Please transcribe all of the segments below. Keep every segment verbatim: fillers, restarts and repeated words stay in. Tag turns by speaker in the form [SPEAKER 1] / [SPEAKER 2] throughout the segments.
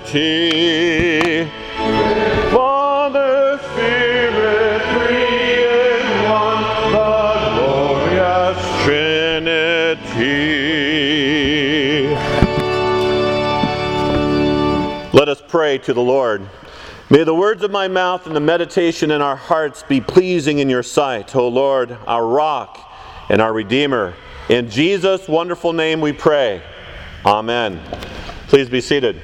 [SPEAKER 1] Trinity. Father, Spirit, three in one, the glorious Trinity. Let us pray to the Lord. May the words of my mouth and the meditation in our hearts be pleasing in your sight, O Lord, our rock and our Redeemer. In Jesus' wonderful name we pray. Amen. Please be seated.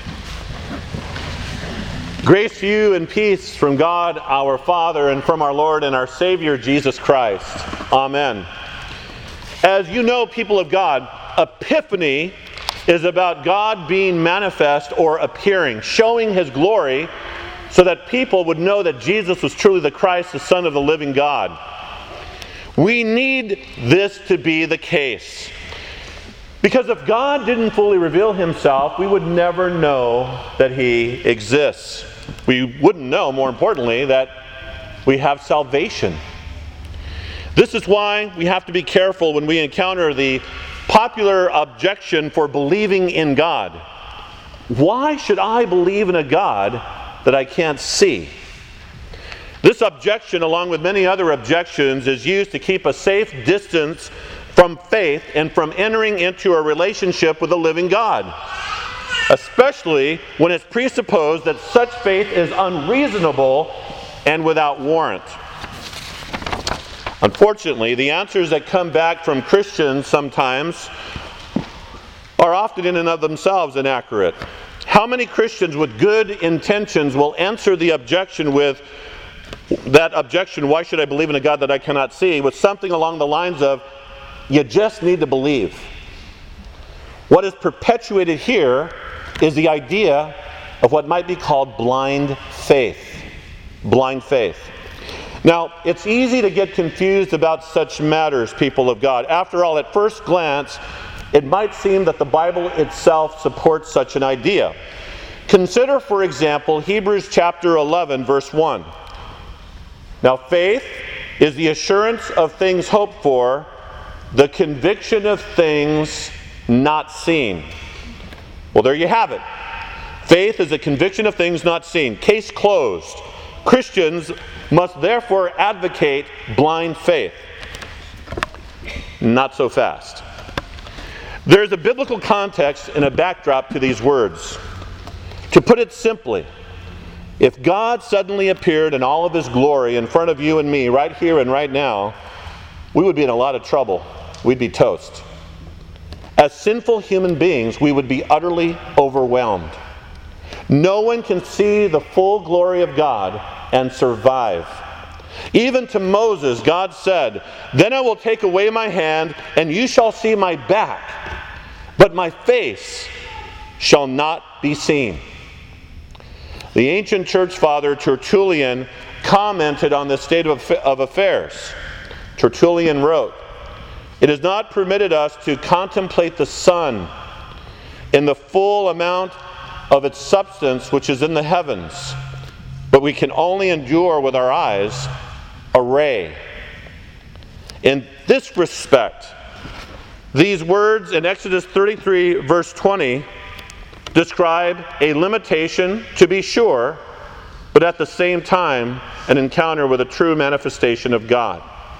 [SPEAKER 1] Grace to you and peace from God our Father and from our Lord and our Savior Jesus Christ. Amen. As you know, people of God, Epiphany is about God being manifest or appearing, showing His glory so that people would know that Jesus was truly the Christ, the Son of the living God. We need this to be the case. Because if God didn't fully reveal Himself, we would never know that He exists. We wouldn't know, more importantly, that we have salvation. This is why we have to be careful when we encounter the popular objection for believing in God. Why should I believe in a God that I can't see? This objection, along with many other objections, is used to keep a safe distance from faith and from entering into a relationship with the living God, especially when it's presupposed that such faith is unreasonable and without warrant. Unfortunately, the answers that come back from Christians sometimes are often in and of themselves inaccurate. How many Christians with good intentions will answer the objection with that objection, why should I believe in a God that I cannot see, with something along the lines of, you just need to believe. What is perpetuated here is the idea of what might be called blind faith. Blind faith. Now, it's easy to get confused about such matters, people of God. After all, at first glance, it might seem that the Bible itself supports such an idea. Consider, for example, Hebrews chapter eleven, verse one. Now, faith is the assurance of things hoped for, the conviction of things not seen. Well, there you have it. Faith is a conviction of things not seen. Case closed. Christians must therefore advocate blind faith. Not so fast. There's a biblical context and a backdrop to these words. To put it simply, if God suddenly appeared in all of His glory in front of you and me right here and right now, we would be in a lot of trouble. We'd be toast. As sinful human beings, we would be utterly overwhelmed. No one can see the full glory of God and survive. Even to Moses, God said, "Then I will take away my hand, and you shall see my back, but my face shall not be seen." The ancient church father Tertullian commented on this state of affairs. Tertullian wrote, "It is not permitted us to contemplate the sun in the full amount of its substance which is in the heavens, but we can only endure with our eyes a ray." In this respect, these words in Exodus thirty-three, verse twenty, describe a limitation, to be sure, but at the same time, an encounter with a true manifestation of God.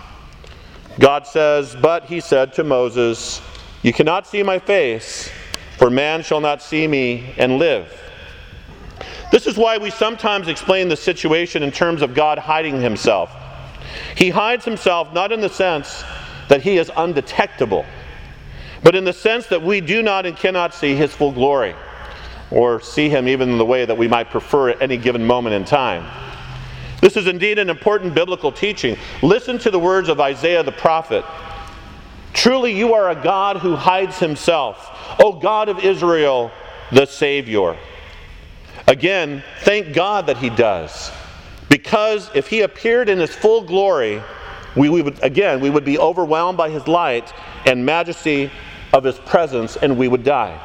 [SPEAKER 1] God says, "But he said to Moses, you cannot see my face, for man shall not see me and live." This is why we sometimes explain the situation in terms of God hiding Himself. He hides Himself not in the sense that He is undetectable, but in the sense that we do not and cannot see His full glory, or see Him even in the way that we might prefer at any given moment in time. This is indeed an important biblical teaching. Listen to the words of Isaiah the prophet. "Truly you are a God who hides Himself, O God of Israel, the Savior." Again, thank God that He does. Because if He appeared in His full glory, we, we would, again, we would be overwhelmed by His light and majesty of His presence, and we would die.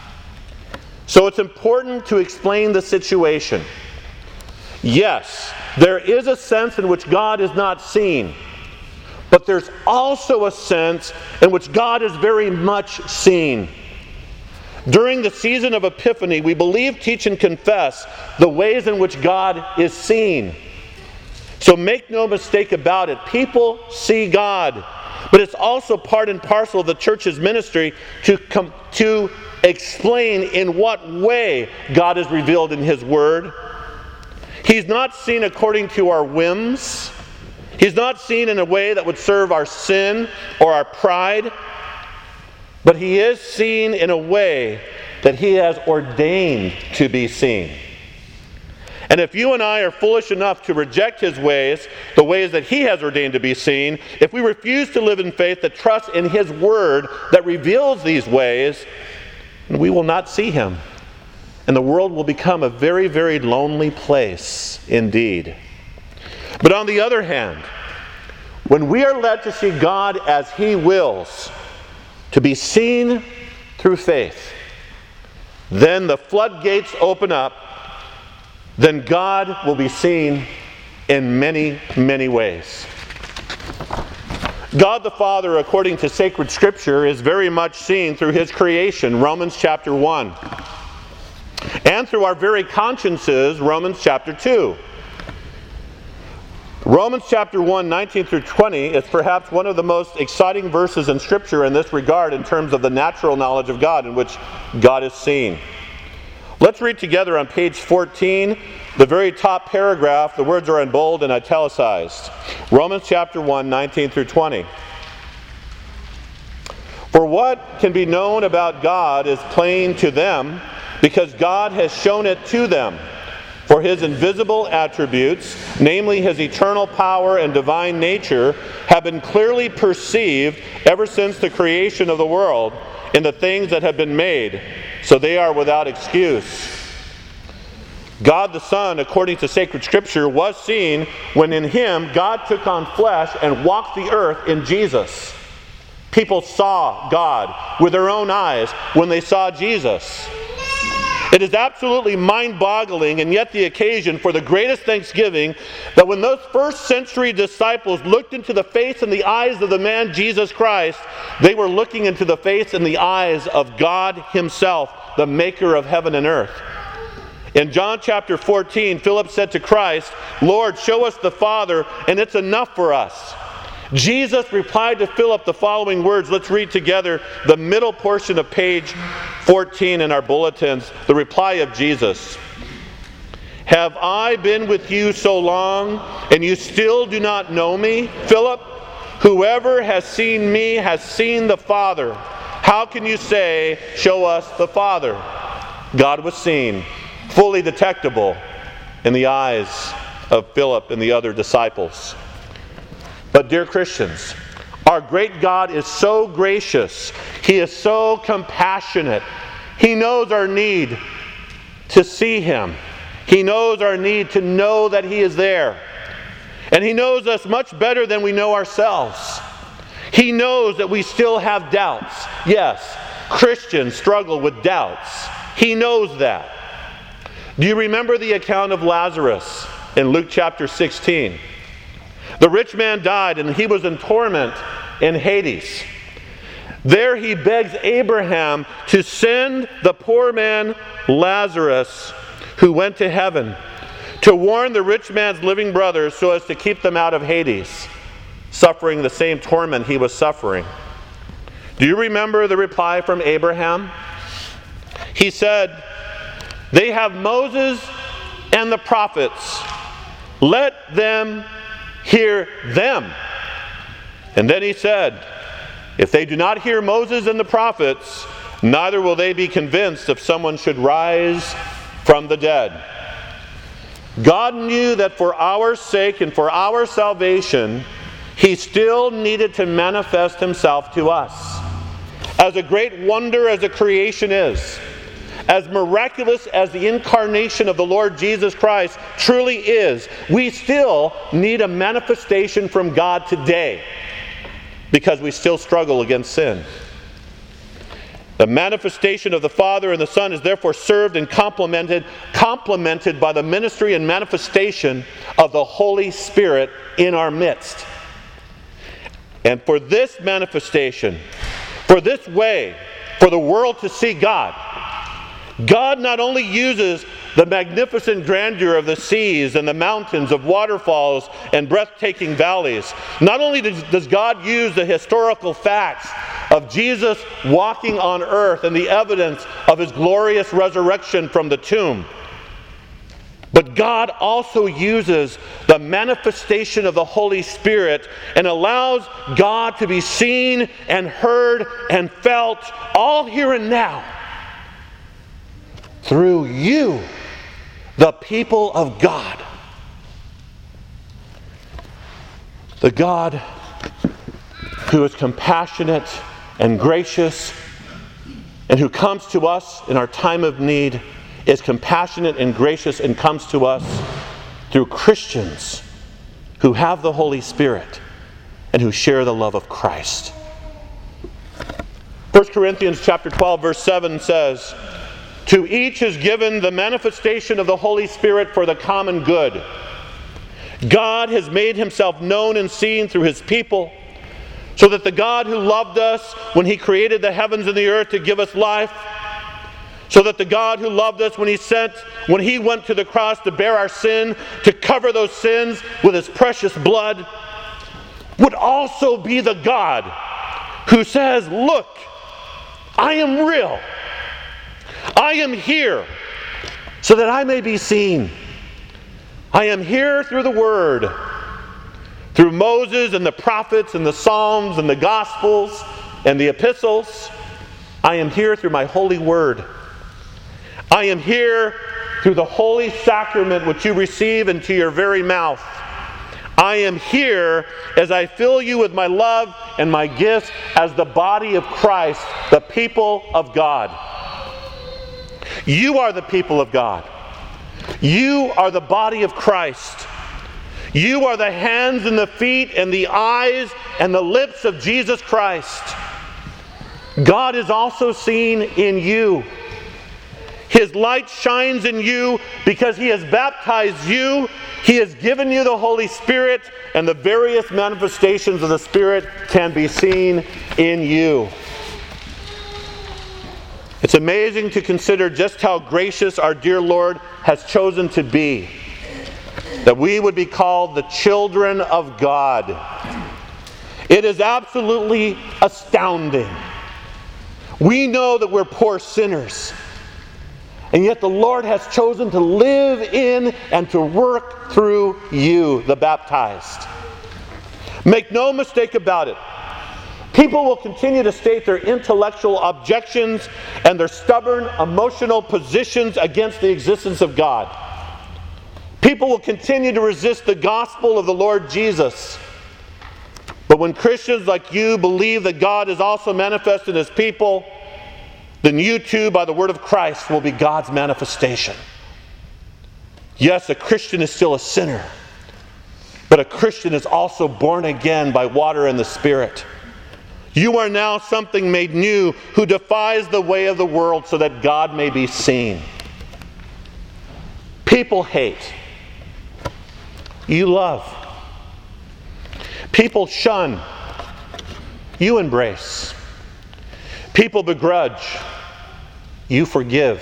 [SPEAKER 1] So it's important to explain the situation. Yes, there is a sense in which God is not seen, but there's also a sense in which God is very much seen. During the season of Epiphany, we believe, teach, and confess the ways in which God is seen. So make no mistake about it. People see God. But it's also part and parcel of the church's ministry to, com- to explain in what way God is revealed in His Word. He's not seen according to our whims. He's not seen in a way that would serve our sin or our pride. But He is seen in a way that He has ordained to be seen. And if you and I are foolish enough to reject His ways, the ways that He has ordained to be seen, if we refuse to live in faith that trusts in His Word that reveals these ways, we will not see Him. And the world will become a very, very lonely place indeed. But on the other hand, when we are led to see God as He wills, to be seen through faith, then the floodgates open up. Then God will be seen in many, many ways. God the Father, according to sacred Scripture, is very much seen through His creation, Romans chapter one. And through our very consciences, Romans chapter two. Romans chapter one, nineteen through twenty is perhaps one of the most exciting verses in Scripture in this regard in terms of the natural knowledge of God in which God is seen. Let's read together on page fourteen, the very top paragraph. The words are in bold and italicized. Romans chapter one, nineteen through twenty. For what can be known about God is plain to them, because God has shown it to them. For His invisible attributes, namely His eternal power and divine nature, have been clearly perceived ever since the creation of the world in the things that have been made, so they are without excuse. God the Son, according to sacred Scripture, was seen when in Him God took on flesh and walked the earth in Jesus. People saw God with their own eyes when they saw Jesus. It is absolutely mind-boggling and yet the occasion for the greatest thanksgiving that when those first century disciples looked into the face and the eyes of the man Jesus Christ, they were looking into the face and the eyes of God Himself, the maker of heaven and earth. In John chapter fourteen, Philip said to Christ, "Lord, show us the Father, and it's enough for us." Jesus replied to Philip the following words. Let's read together the middle portion of page fourteen in our bulletins, the reply of Jesus. "Have I been with you so long, and you still do not know me, Philip? Whoever has seen me has seen the Father. How can you say, 'Show us the Father'?" God was seen, fully detectable in the eyes of Philip and the other disciples. But dear Christians, our great God is so gracious. He is so compassionate. He knows our need to see Him. He knows our need to know that He is there. And He knows us much better than we know ourselves. He knows that we still have doubts. Yes, Christians struggle with doubts. He knows that. Do you remember the account of Lazarus in Luke chapter sixteen? The rich man died and he was in torment in Hades. There he begs Abraham to send the poor man Lazarus, who went to heaven, to warn the rich man's living brothers so as to keep them out of Hades, suffering the same torment he was suffering. Do you remember the reply from Abraham? He said, "They have Moses and the prophets. Let them hear them." And then he said, "If they do not hear Moses and the prophets, neither will they be convinced if someone should rise from the dead." God knew that for our sake and for our salvation, He still needed to manifest Himself to us. As a great wonder as the creation is, as miraculous as the incarnation of the Lord Jesus Christ truly is, we still need a manifestation from God today because we still struggle against sin. The manifestation of the Father and the Son is therefore served and complemented, complemented by the ministry and manifestation of the Holy Spirit in our midst. And for this manifestation, for this way for the world to see God. God not only uses the magnificent grandeur of the seas and the mountains, of waterfalls and breathtaking valleys. Not only does, does God use the historical facts of Jesus walking on earth and the evidence of his glorious resurrection from the tomb, but God also uses the manifestation of the Holy Spirit and allows God to be seen and heard and felt all here and now through you, the people of God. The God who is compassionate and gracious and who comes to us in our time of need is compassionate and gracious and comes to us through Christians who have the Holy Spirit and who share the love of Christ. First Corinthians chapter twelve verse seven says, "To each is given the manifestation of the Holy Spirit for the common good." God has made himself known and seen through his people, so that the God who loved us when he created the heavens and the earth to give us life, so that the God who loved us when he sent, when he went to the cross to bear our sin, to cover those sins with his precious blood, would also be the God who says, "Look, I am real. I am here so that I may be seen. I am here through the Word, through Moses and the prophets and the Psalms and the Gospels and the epistles. I am here through my holy Word. I am here through the holy sacrament which you receive into your very mouth. I am here as I fill you with my love and my gifts as the body of Christ, the people of God." You are the people of God. You are the body of Christ. You are the hands and the feet and the eyes and the lips of Jesus Christ. God is also seen in you. His light shines in you because he has baptized you. He has given you the Holy Spirit, and the various manifestations of the Spirit can be seen in you. It's amazing to consider just how gracious our dear Lord has chosen to be, that we would be called the children of God. It is absolutely astounding. We know that we're poor sinners, and yet the Lord has chosen to live in and to work through you, the baptized. Make no mistake about it. People will continue to state their intellectual objections and their stubborn emotional positions against the existence of God. People will continue to resist the gospel of the Lord Jesus. But when Christians like you believe that God is also manifest in his people, then you too, by the word of Christ, will be God's manifestation. Yes, a Christian is still a sinner, but a Christian is also born again by water and the Spirit. You are now something made new who defies the way of the world so that God may be seen. People hate. You love. People shun. You embrace. People begrudge. You forgive.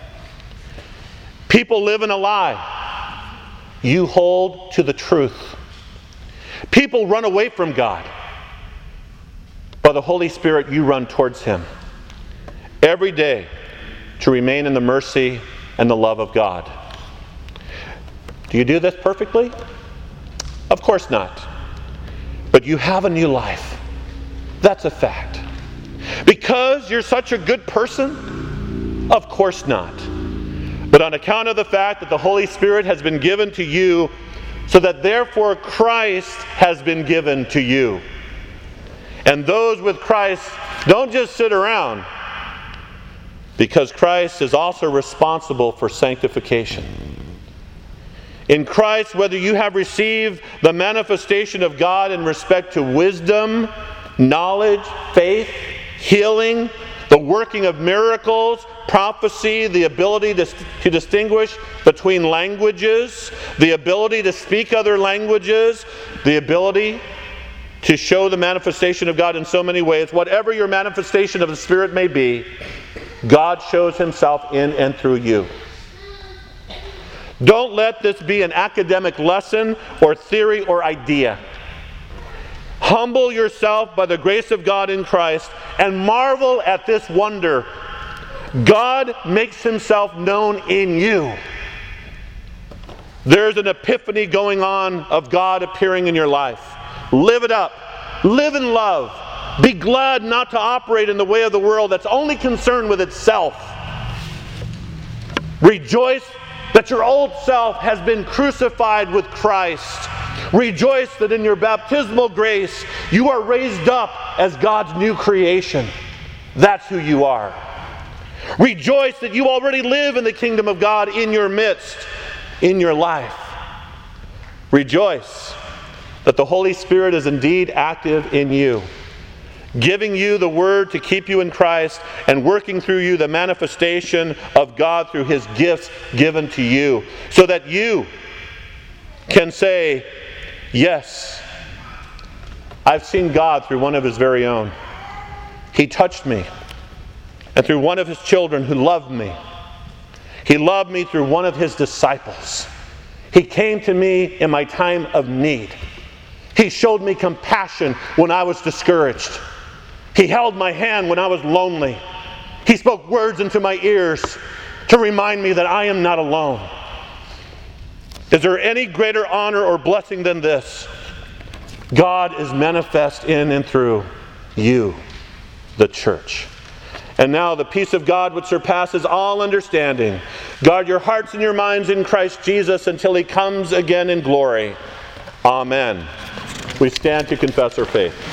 [SPEAKER 1] People live in a lie. You hold to the truth. People run away from God. By the Holy Spirit, you run towards him every day to remain in the mercy and the love of God. Do you do this perfectly? Of course not. But you have a new life. That's a fact. Because you're such a good person? Of course not. But on account of the fact that the Holy Spirit has been given to you, so that therefore Christ has been given to you. And those with Christ don't just sit around, because Christ is also responsible for sanctification. In Christ, whether you have received the manifestation of God in respect to wisdom, knowledge, faith, healing, the working of miracles, prophecy, the ability to, to distinguish between languages, the ability to speak other languages, the ability to show the manifestation of God in so many ways. Whatever your manifestation of the Spirit may be, God shows himself in and through you. Don't let this be an academic lesson or theory or idea. Humble yourself by the grace of God in Christ and marvel at this wonder. God makes himself known in you. There's an epiphany going on of God appearing in your life. Live it up. Live in love. Be glad not to operate in the way of the world that's only concerned with itself. Rejoice that your old self has been crucified with Christ. Rejoice that in your baptismal grace you are raised up as God's new creation. That's who you are. Rejoice that you already live in the kingdom of God in your midst, in your life. Rejoice that the Holy Spirit is indeed active in you, giving you the word to keep you in Christ and working through you the manifestation of God through his gifts given to you, so that you can say, yes, I've seen God through one of his very own. He touched me, and through one of his children who loved me. He loved me through one of his disciples. He came to me in my time of need. He showed me compassion when I was discouraged. He held my hand when I was lonely. He spoke words into my ears to remind me that I am not alone. Is there any greater honor or blessing than this? God is manifest in and through you, the church. And now the peace of God which surpasses all understanding, guard your hearts and your minds in Christ Jesus until he comes again in glory. Amen. We stand to confess our faith.